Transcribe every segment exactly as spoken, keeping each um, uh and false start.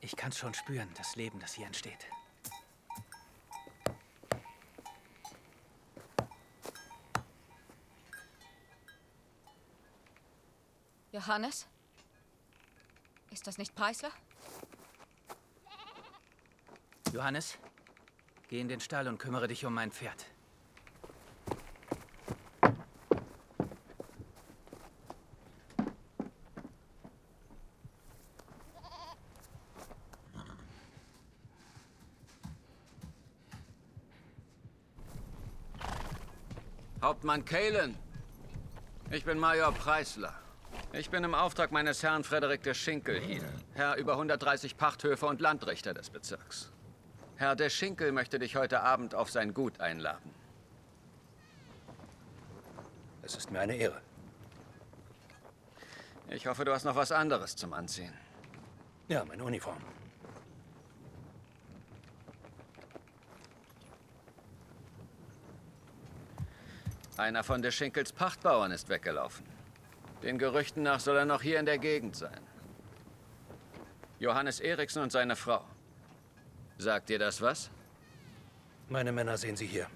Ich kann's schon spüren, das Leben, das hier entsteht. Johannes? Ist das nicht Preisler? Johannes, geh in den Stall und kümmere dich um mein Pferd. Hauptmann Kalen. Ich bin Major Preisler. Ich bin im Auftrag meines Herrn Frederik de Schinkel hier. Herr über hundertdreißig Pachthöfe und Landrichter des Bezirks. Herr de Schinkel möchte dich heute Abend auf sein Gut einladen. Es ist mir eine Ehre. Ich hoffe, du hast noch was anderes zum Anziehen. Ja, meine Uniform. Einer von de Schinkels Pachtbauern ist weggelaufen. Den Gerüchten nach soll er noch hier in der Gegend sein. Johannes Eriksen und seine Frau. Sagt dir das was? Meine Männer sehen Sie hier.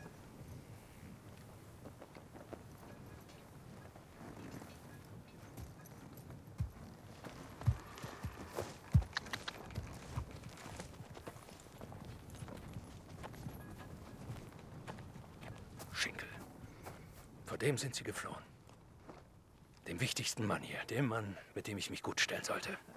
Schinkel. Vor dem sind Sie geflohen. Dem wichtigsten Mann hier. Dem Mann, mit dem ich mich gut stellen sollte.